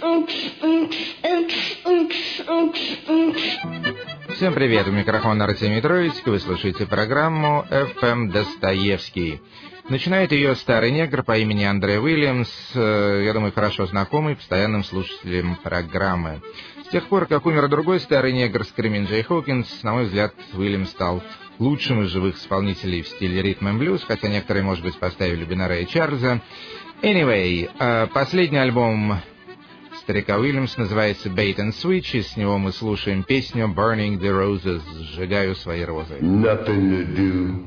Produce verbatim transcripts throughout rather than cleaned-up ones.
Всем привет, у микрофона Артемий Троицкий, вы слушаете программу эф эм Достоевский. Начинает ее старый негр по имени Андре Уильямс, я думаю, хорошо знакомый постоянным слушателям программы. С тех пор, как умер другой старый негр Скримин Джей Хокинс, на мой взгляд, Уильямс стал лучшим из живых исполнителей в стиле ритм и блюз, хотя некоторые, может быть, поставили бы на Рэя Чарльза. Anyway, последний альбом старика Уильямс называется Bait and Switch, и с него мы слушаем песню Burning the Roses, сжигаю свои розы. Nothing to do,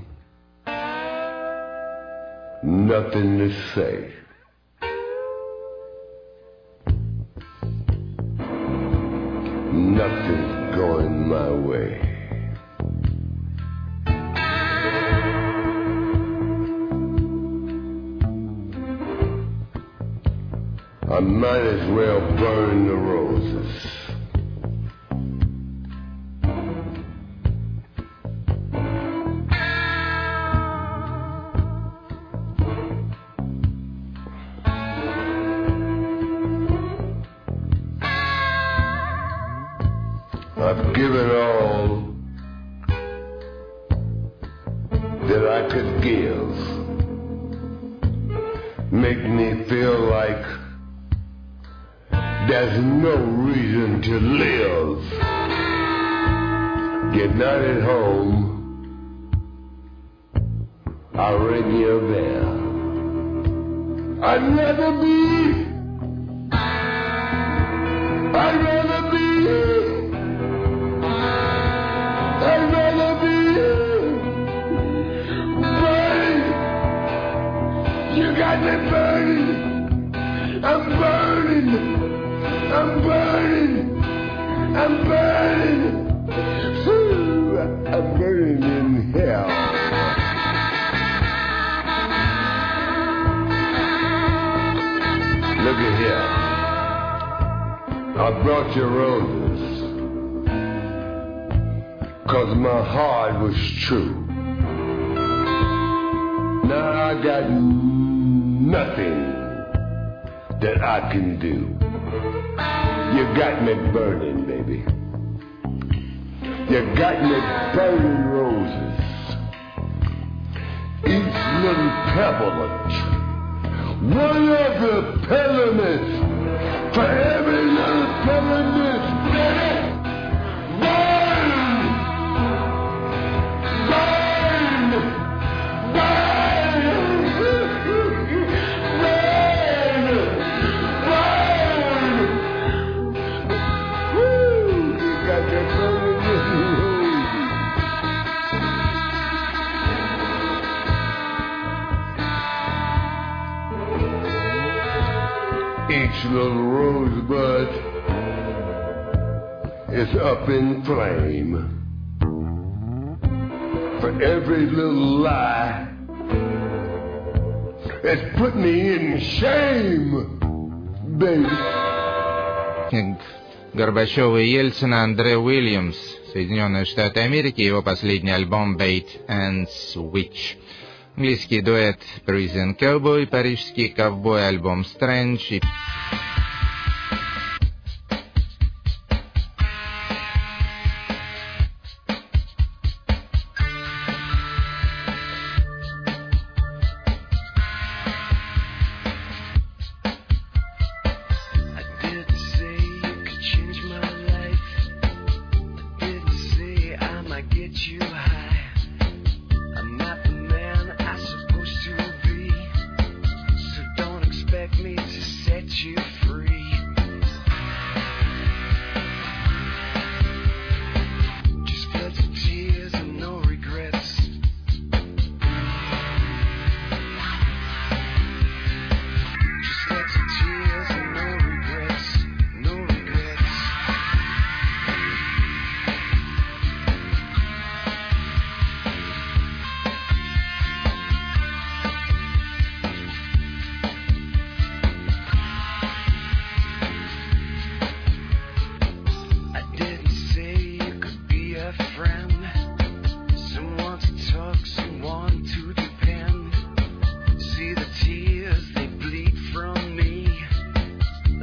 nothing to say. Nothing's going my way. I might as well burn the roses. I've given all that I could give. Make me feel like there's no reason to live. You're not at home. I'll ring your bell. I'd rather be. I'd rather be. I'd rather be burning. You got me burning. I'm burning. I'm burning, I'm burning, Ooh, I'm burning in hell. Look at here, I brought you roses, 'cause my heart was true. Now I got nothing that I can do. You got me burning, baby. You got me burning roses. Each little pebble, one of the pyramids, for every little pyramid, baby. Burn! Burn! Burn! Each little rosebud is up in flame. For every little lie, it's put me in shame, baby. Горбачева и Ельцина, Андре Уильямс, Соединенные Штаты Америки, его последний альбом Bait and Switch. Английский дуэт Parisian Cowboy, парижский ковбой, альбом Strange.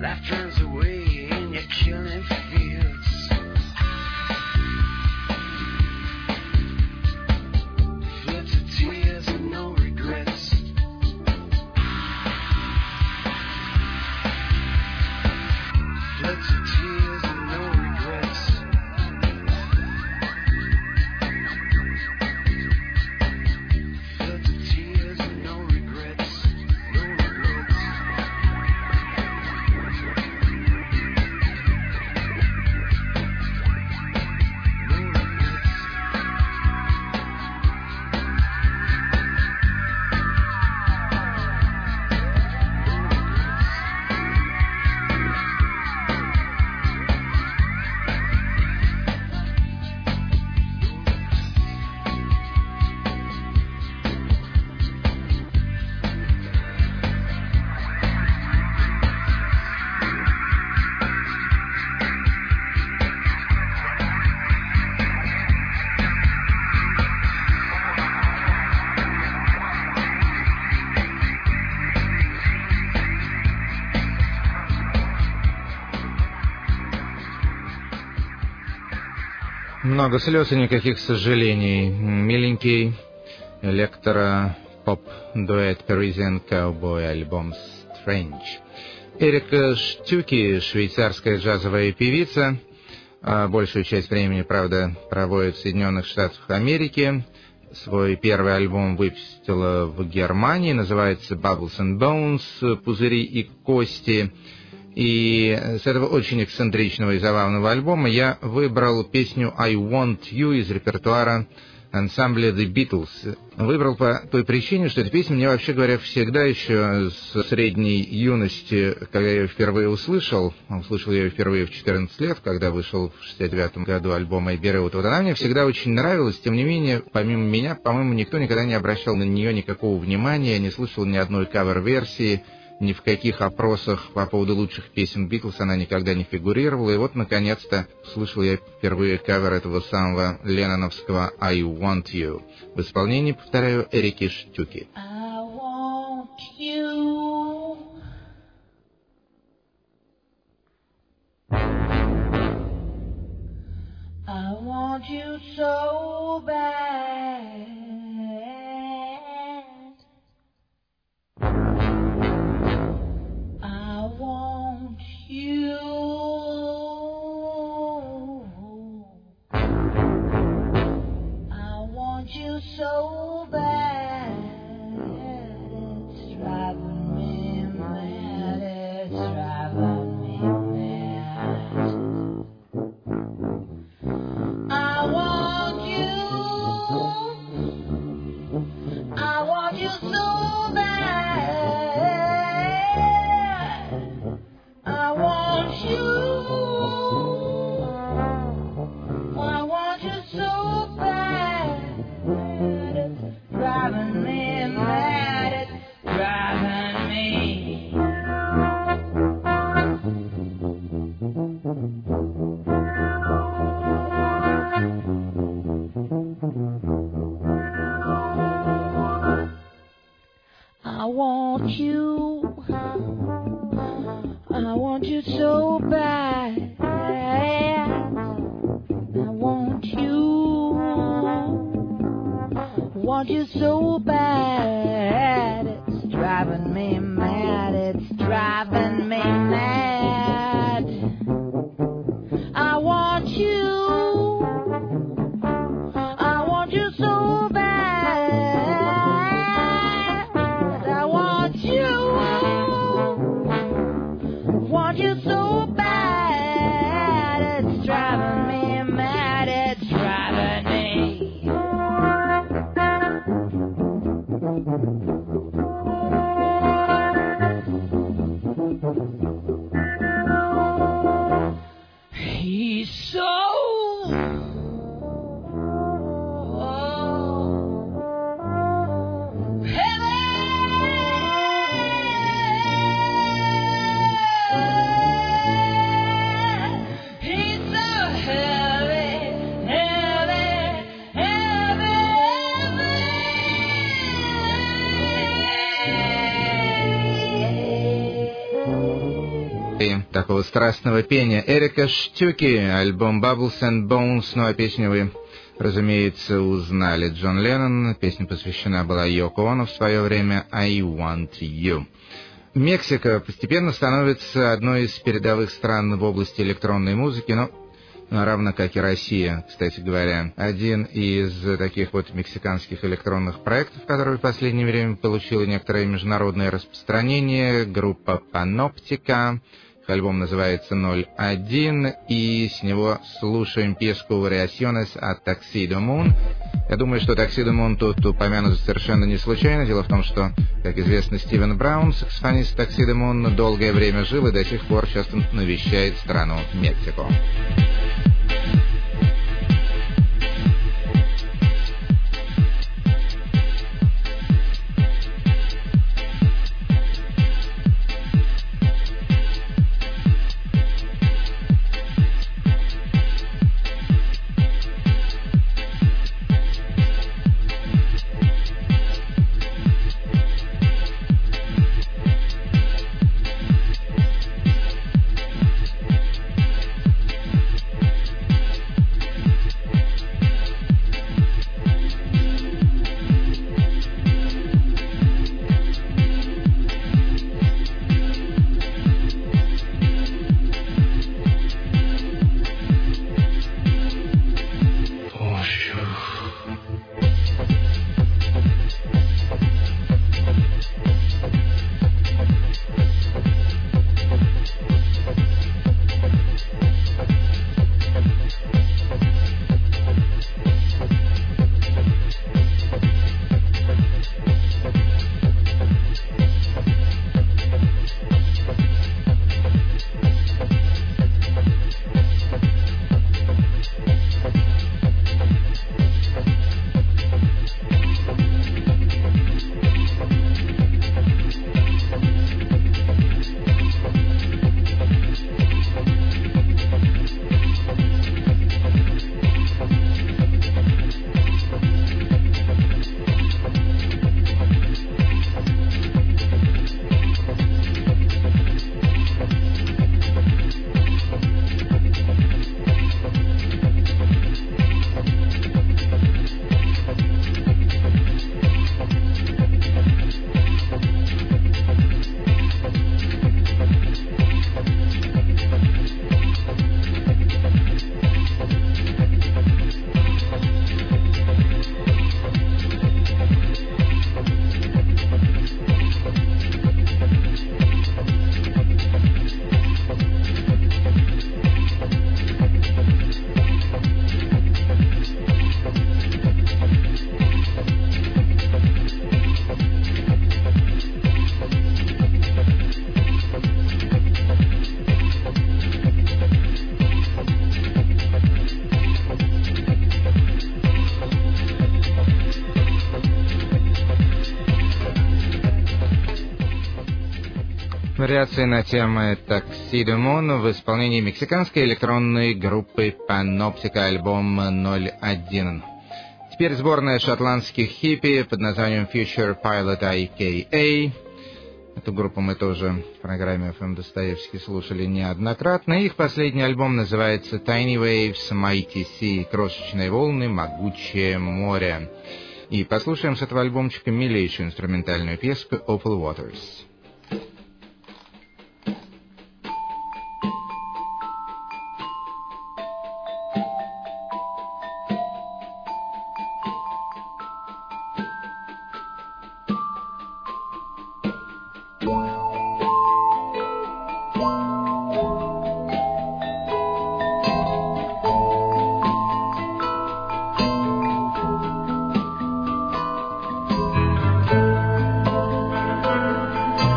Life turns away and you're killing fields. Floods of tears and no regrets. Floods of tears and no regrets. Floods of tears and no regrets. No regrets. Много слез и никаких сожалений. Миленький электро-поп-дуэт Parisian Cowboy альбом Strange. Эрика Штюки, швейцарская джазовая певица, большую часть времени, правда, проводит в Соединенных Штатах Америки. Свой первый альбом выпустила в Германии, называется Bubbles and Bones, пузыри и кости. И с этого очень эксцентричного и забавного альбома я выбрал песню «I Want You» из репертуара ансамбля The Beatles. Выбрал по той причине, что эта песня мне, вообще говоря, всегда еще с средней юности, когда я ее впервые услышал, услышал я ее впервые в четырнадцать лет, когда вышел в шестьдесят девятом году альбом «Эбби Роуд». Вот она мне всегда очень нравилась, тем не менее, помимо меня, по-моему, никто никогда не обращал на нее никакого внимания, не слышал ни одной кавер-версии, ни в каких опросах по поводу лучших песен Битлз она никогда не фигурировала. И вот, наконец-то, слышал я впервые кавер этого самого ленноновского «I Want You» в исполнении, повторяю, Эрики Штюки. I want you. I want you so bad. I want you. I want you so bad. It's driving me mad. It's driving me mad. I want you. I want you so bad. I want you. I want you so bad. It's driving me mad. It's driving me. I want you. I want you so bad. I want you. Want you so bad. It's driving me mad. It's driving me mad. I want you. I want you so bad. I want you. Want you so bad. It's driving me mad. It's driving me. He's so и такого страстного пения. Эрика Штюки, альбом Bubbles and Bones, ну а песню вы, разумеется, узнали. Джон Леннон, песня посвящена была Йоко Оно в свое время, I Want You. Мексика постепенно становится одной из передовых стран в области электронной музыки, но равно как и Россия, кстати говоря. Один из таких вот мексиканских электронных проектов, который в последнее время получил некоторое международное распространение, группа Panoptica. Их альбом называется ноль один, и с него слушаем песку «Variaciones от Tuxedo Moon». Я думаю, что Tuxedo Moon тут упомянут совершенно не случайно. Дело в том, что, как известно, Стивен Браун, саксофонист Tuxedo Moon, долгое время жил и до сих пор часто навещает страну Мексику. Вариации на тему Tuxedo Moon в исполнении мексиканской электронной группы Panoptica, альбом ноль один. Теперь сборная шотландских хиппи под названием Future Pilot ай кей эй. Эту группу мы тоже в программе эф эм Достоевский слушали неоднократно. Их последний альбом называется Tiny Waves, Mighty Sea, крошечные волны, могучее море. И послушаем с этого альбомчика милейшую инструментальную песку Awful Waters. Thank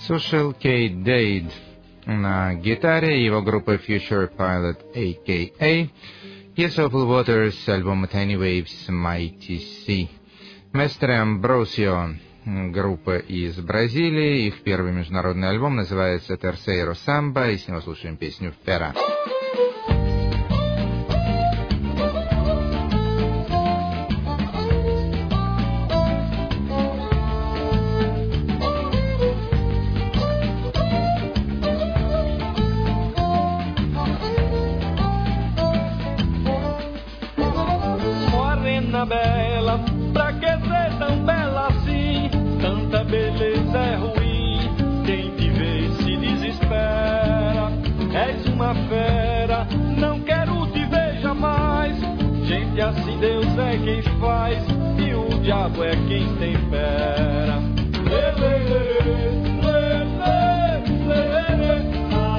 Слушал Кейт Дейд на гитаре, его группа Future Pilot, а ка а, и Soulful Waters с альбома Tiny Waves Mighty Sea. Mestre Ambrosio, группа из Бразилии, их первый международный альбом называется Terceiro Samba, и с него слушаем песню «Fera». Morena bela, pra que ser tão bela assim? Tanta beleza é ruim, quem te vê se desespera. És uma fera, não quero te ver jamais. Gente assim Deus é quem faz e o diabo é quem tempera. Lê, lê, lê, lê, lê, lê, lê.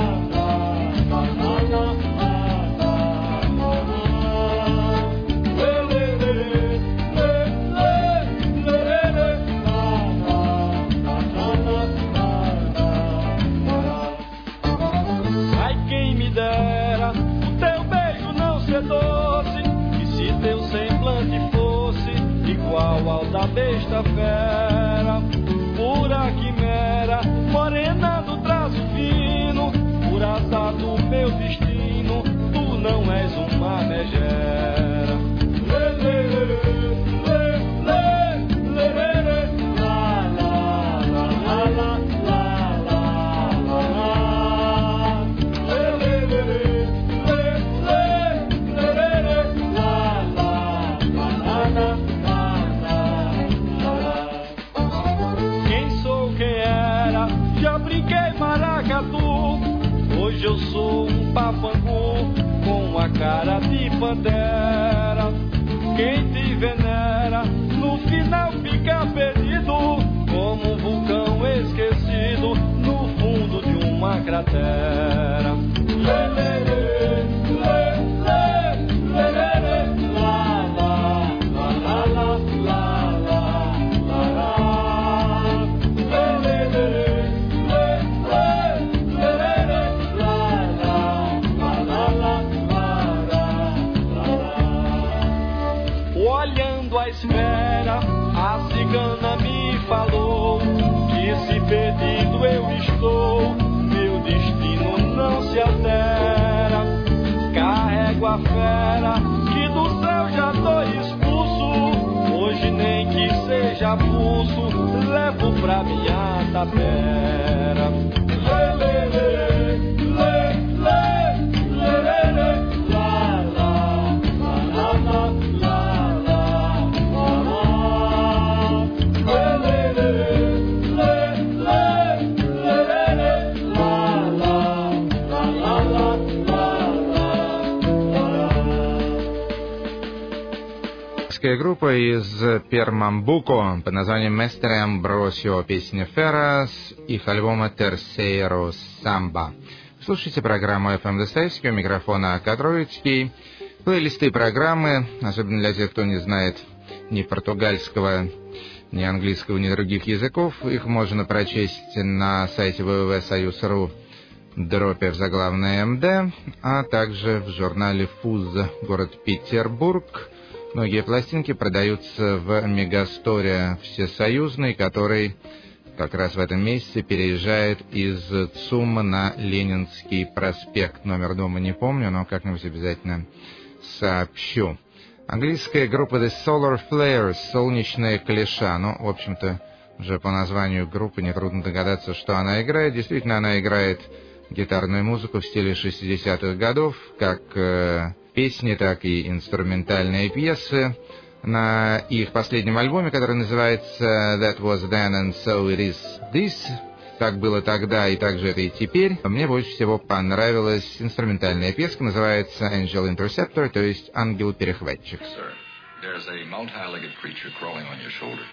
Igual ao da besta fera, pura quimera, morena do traço fino, por azar do meu destino, tu não és uma megera. Lê, lê, lê, lê, lê, lê, lê, lê, lá, lá, lá, lá, lá, lá, lá, lá, lá. Lê, lê, lê, lê, lê, lê, lê, lê, lá, lá, lá, lá, lá. Já brinquei maracatu, hoje eu sou um papangu com a cara de pantera. Quem te venera, no final fica perdido, como um vulcão esquecido no fundo de uma cratera. Lê, lê, lê, lê, lê, lê, lê, lê, lá, lá, lá, lá, lá, lá, lá, lá. Lê, lê, lê. Olhando a esfera, a cigana me falou que se perdido eu estou, meu destino não se altera. Carrego a fera, que do céu já tô expulso, hoje nem que seja pulso, levo pra minha tapera. Lê, lê, lê, lê, lê, lê, lê, lê, lá, lá, lá, lá, lá. Группа из Пернамбуко под названием Mestre Ambrosio, песня «Fera» с их альбома Terceiro Samba. Слушайте программу эф эм Достоевский, у микрофона Катровицкий. Плейлисты программы, особенно для тех, кто не знает ни португальского, ни английского, ни других языков, их можно прочесть на сайте дабл ю дабл ю дабл ю точка союз точка ру, дропе в заглавное эм дэ, а также в журнале «Фуз», город Петербург. Многие пластинки продаются в Мегасторе Всесоюзный, который как раз в этом месяце переезжает из ЦУМа на Ленинский проспект. Номер дома не помню, но как-нибудь обязательно сообщу. Английская группа The Solar Flares, солнечная клиша. Ну, в общем-то, уже по названию группы нетрудно догадаться, что она играет. Действительно, она играет гитарную музыку в стиле шестидесятых годов, как э, песни, так и инструментальные пьесы. На их последнем альбоме, который называется That Was Then and So It Is This, так было тогда и так же это и теперь, мне больше всего понравилась инструментальная песка, называется Angel Interceptor, то есть ангел-перехватчик. There's a multi-legged creature crawling on your shoulder.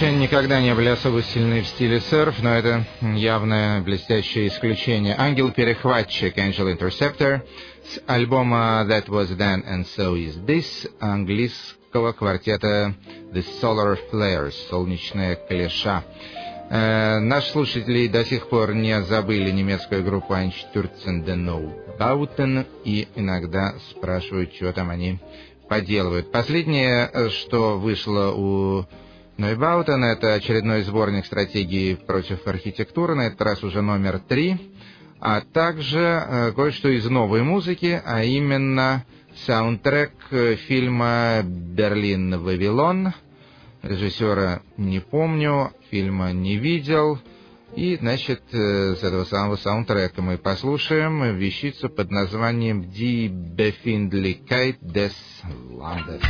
англичане никогда не были особо сильны в стиле серф, но это явное блестящее исключение. Ангел-перехватчик Angel Interceptor с альбома That Was Then and So Is This английского квартета The Solar Flares, солнечная клеша. Э, наши слушатели до сих пор не забыли немецкую группу Einstürzende Neubauten и иногда спрашивают, что там они поделывают. Последнее, что вышло у Neubauten, это очередной сборник стратегии против архитектуры, на этот раз уже номер три, а также э, кое-что из новой музыки, а именно саундтрек фильма «Берлин Вавилон». Режиссера не помню, фильма не видел. И, значит, с этого самого саундтрека мы послушаем вещицу под названием «Die Befindlichkeit des Landes».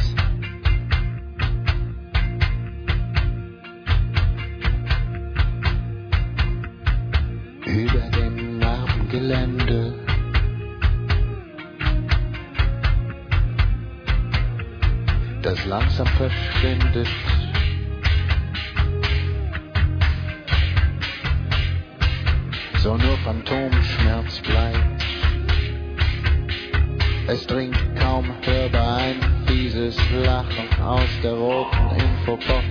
Über dem Narbengelände das langsam verschwindet. So nur Phantomschmerz bleibt. Es dringt kaum hörbar ein fieses Lachen aus der roten Infobox.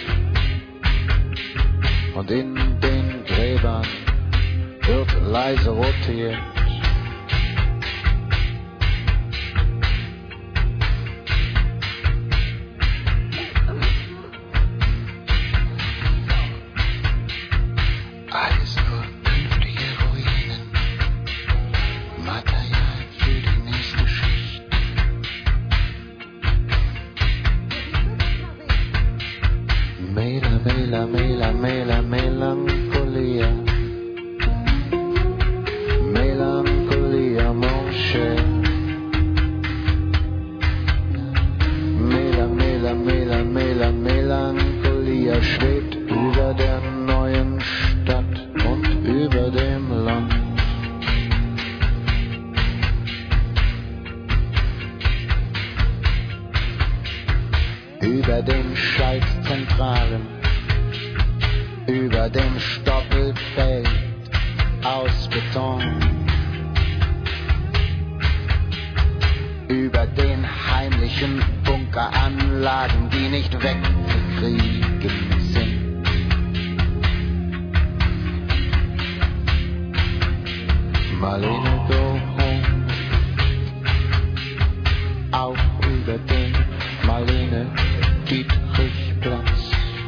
Und in den Gräbern wird leise rotiert. Alles nur künftige Ruinen, Material für die nächste Schicht. Mela, mela, mela, mela, Melancholia. Melancholia, mon cher. Mela, mela, mela, mela, Melancholia schwebt über der neuen Stadt und über dem Land. Über den Schaltzentralen, über dem Stoppelfeld aus Beton, über den heimlichen Bunkeranlagen, die nicht wegzukriegen sind. Marlene, go home. Auch über den Marlene Dietrichplatz.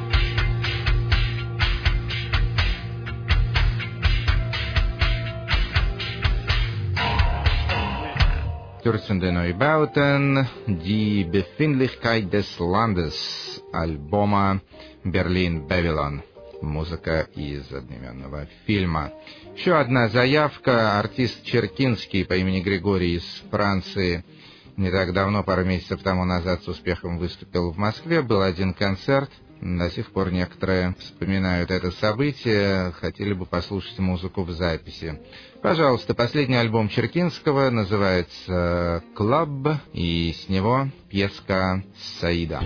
Einstürzende Neubauten, Die Befindlichkeit des Landes, альбома Berlin Babylon, музыка из одноименного фильма. Еще одна заявка. Артист Черкинский по имени Григорий из Франции не так давно, пару месяцев тому назад, с успехом выступил в Москве. Был один концерт. До сих пор некоторые вспоминают это событие, хотели бы послушать музыку в записи. Пожалуйста, последний альбом Черкинского называется «Club», и с него пьеска «Саида».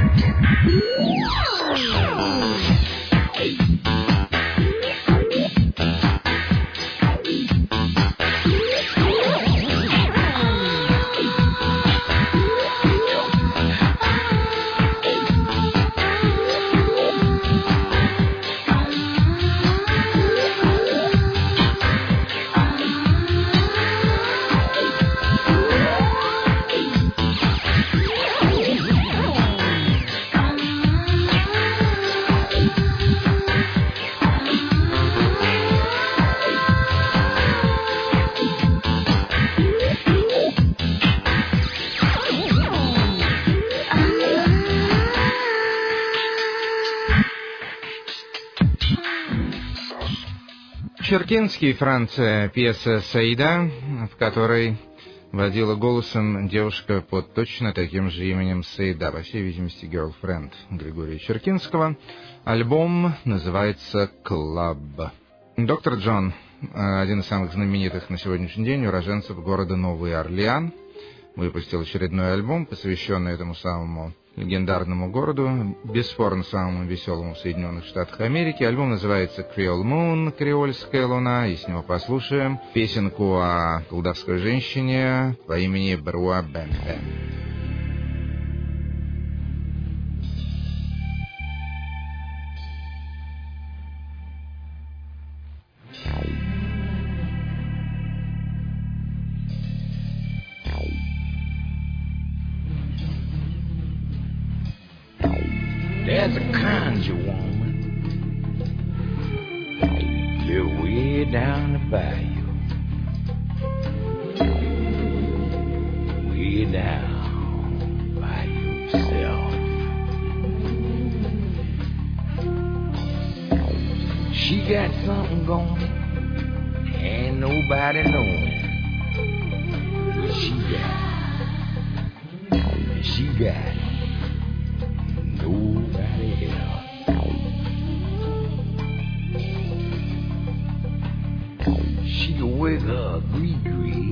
Черкинский, Франция, пьеса «Саида», в которой водила голосом девушка под точно таким же именем Саида, по всей видимости, girlfriend Григория Черкинского. Альбом называется «Клаб». Доктор Джон, один из самых знаменитых на сегодняшний день уроженцев города Новый Орлеан, выпустил очередной альбом, посвященный этому самому легендарному городу, бесспорно самому веселому в Соединенных Штатах Америки. Альбом называется «Creole Moon», «Креольская луна», и с него послушаем песенку о колдовской женщине по имени Бруа Бен-Бен. There's a conjure woman live way down the bayou, way down by yourself. She got something going, ain't nobody knowing what she got. She got nobody else. She can wake up gree-gree,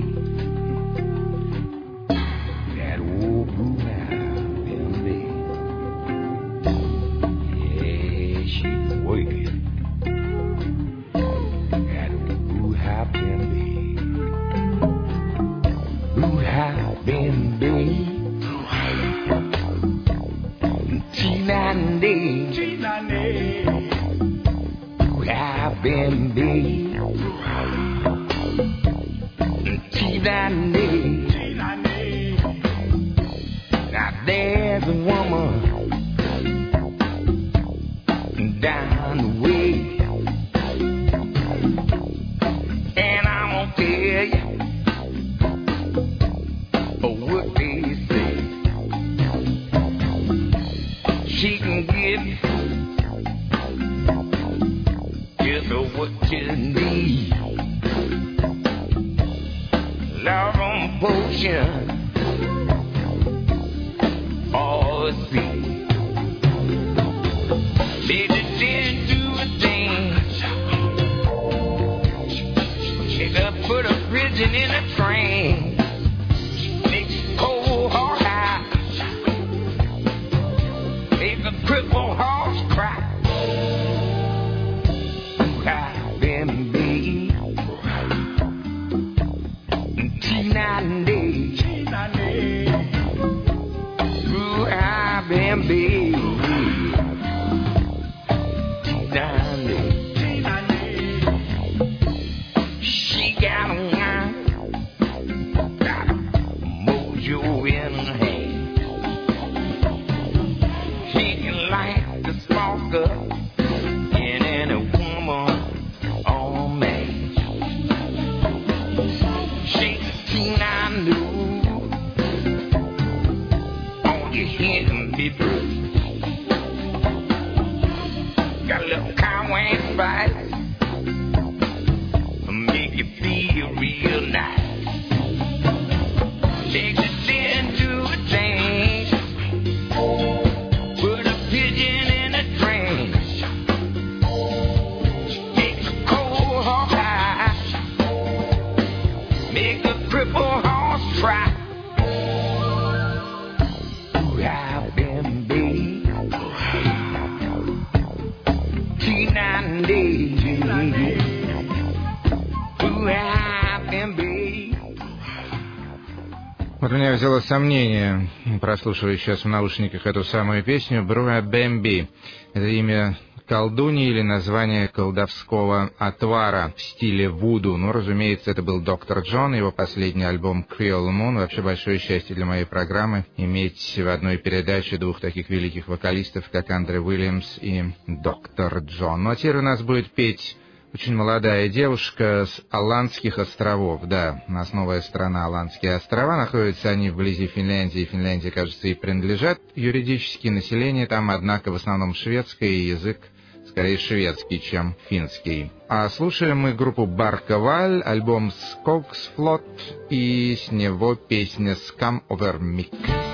that old blue house in bed. Yeah, she can wake it, that old blue house in bed. Blue house in bed. T-ninety, T-ninety, I've been big. T-ninety, T-ninety, now there's a woman down the way, and I'm gonna tell you what they say. She can give just what you need. Love on potion, all see. Lady didn't do a thing. She could put a pigeon in a train. Makes cold heart high. Make a crippled horse cry. I've been big. T-ninety, T-ninety. Ooh, I've been big. T-ninety, T-ninety. She got a wine, got a mojo in her hand. She can light the spark up in any woman or man. She's a T-ninety. On your head and be bruised. Got a little cowhand spice, make you feel real nice. Takes it into a change, put a pigeon in a train. Takes a cold horse high, make a crippled horse try. Ooh, I've been big. меня взяло сомнение, прослушивая сейчас в наушниках эту самую песню. Бруа Бэмби — это имя колдуньи или название колдовского отвара в стиле вуду. Ну, разумеется, это был доктор Джон, его последний альбом «Creole Moon». Вообще большое счастье для моей программы иметь в одной передаче двух таких великих вокалистов, как Андре Уильямс и доктор Джон. Ну, а теперь у нас будет петь очень молодая девушка с Аландских островов. Да, у нас новая страна, Аландские острова. Находятся они вблизи Финляндии. Финляндия, кажется, и принадлежат юридически. Население там, однако, в основном шведское, и язык скорее шведский, чем финский. А слушаем мы группу Барковаль, альбом «Skogsflot», и с него песня «Scum over Mick».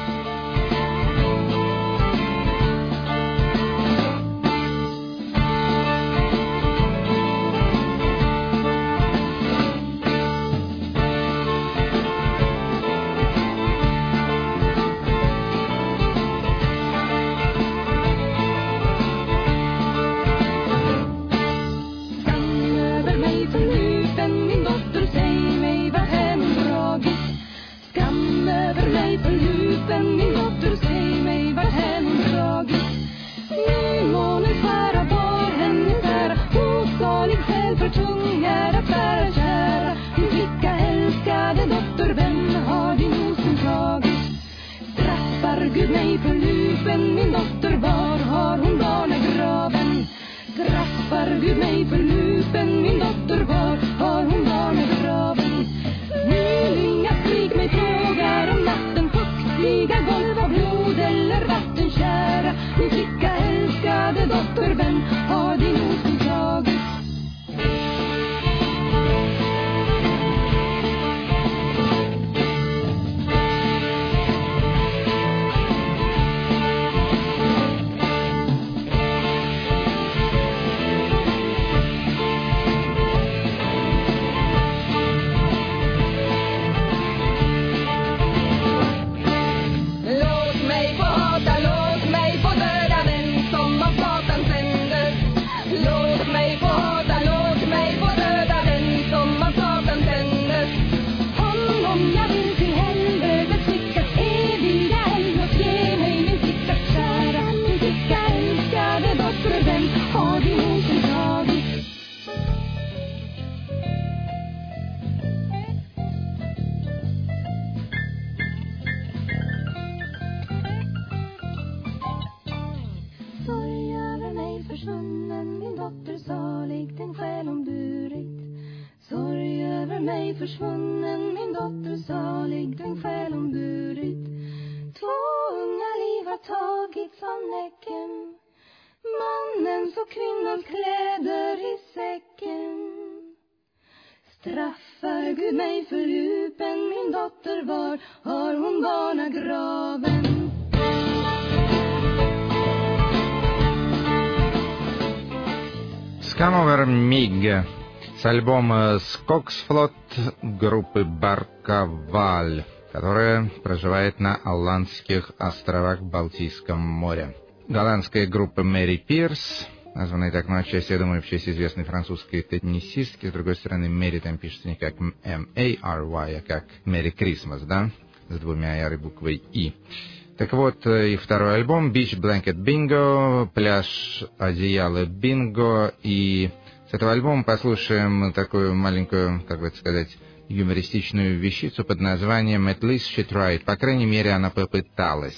«Scum over Mig» с альбома «Skogsflot» группы «Барковаль», которая проживает на Аландских островах в Балтийском море. Голландская группа «Мэри Пирс», названная так, ну, отчасти, я думаю, в честь известной французской теннисистки. С другой стороны, Мэри там пишется не как эм эй ар уай, а как «Мэри Крисмас», да, с двумя «р» и буквой «и». Так вот, и второй альбом «Beach Blanket Bingo», «Пляж одеяла Бинго». И с этого альбома послушаем такую маленькую, как бы сказать, юмористичную вещицу под названием «At least she tried». По крайней мере, она попыталась.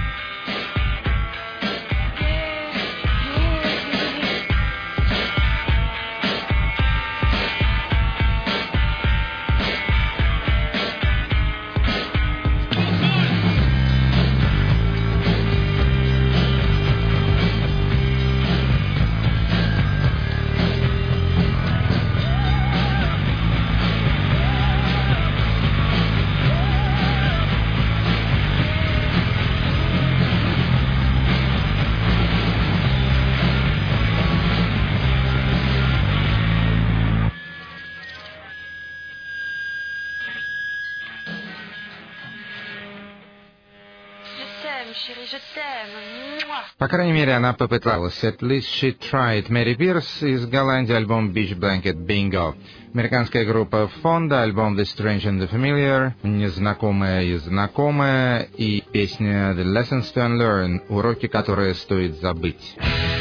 Yeah, yeah, yeah. chérie, je t'aime. Mouah. По крайней мере, она попыталась. At least she tried. Мэри Пирс из Голландии, альбом Beach Blanket Bingo. Американская группа Fonda, альбом The Strange and the Familiar, незнакомая и знакомая, и песня The Lessons to Unlearn, уроки, которые стоит забыть.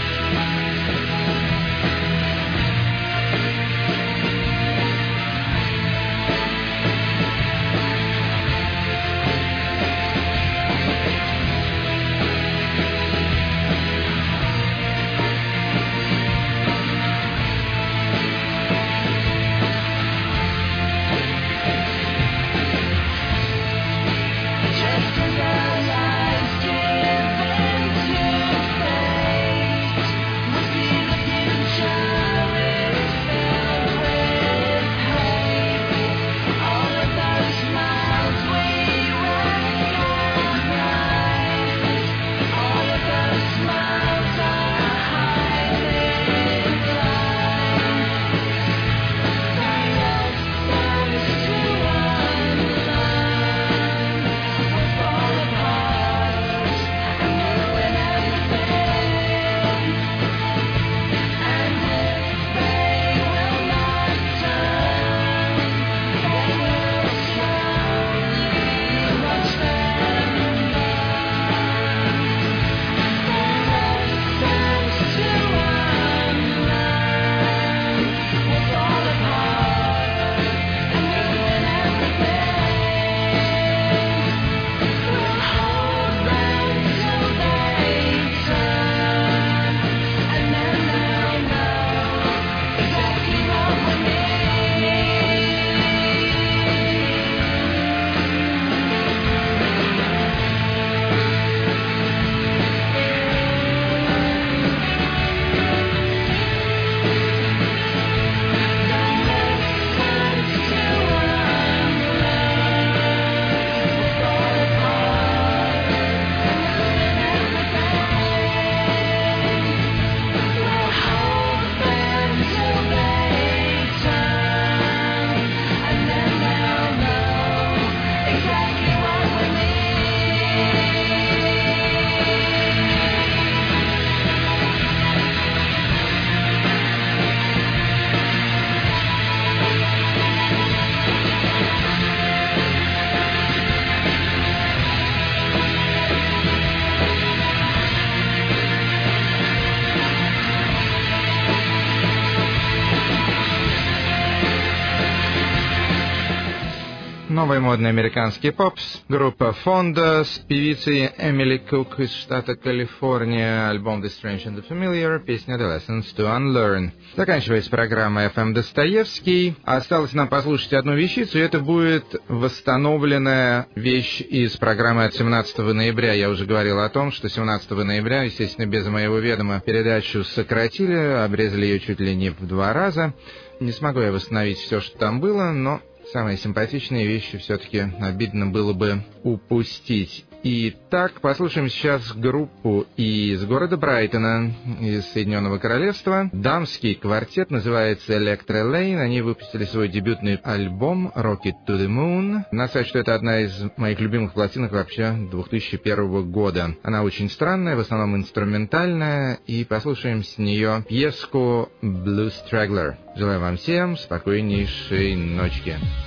Just as our lives give into space. Новый модный американский попс. Группа Fonda с певицей Эмили Кук из штата Калифорния. Альбом The Strange and the Familiar. Песня The Lessons to Unlearn. Заканчивается программа эф эм Достоевский. Осталось нам послушать одну вещицу, и это будет восстановленная вещь из программы от семнадцатого ноября. Я уже говорил о том, что семнадцатого ноября, естественно, без моего ведома, передачу сократили, обрезали ее чуть ли не в два раза. Не смогу я восстановить все, что там было, но самые симпатичные вещи все-таки обидно было бы упустить. Итак, послушаем сейчас группу из города Брайтона, из Соединенного Королевства. Дамский квартет, называется Electra Lane. Они выпустили свой дебютный альбом Rocket to the Moon. Надо сказать, что это одна из моих любимых пластинок вообще две тысячи первого года. Она очень странная, в основном инструментальная, и послушаем с нее пьеску Blue Straggler. Желаю вам всем спокойнейшей ночки.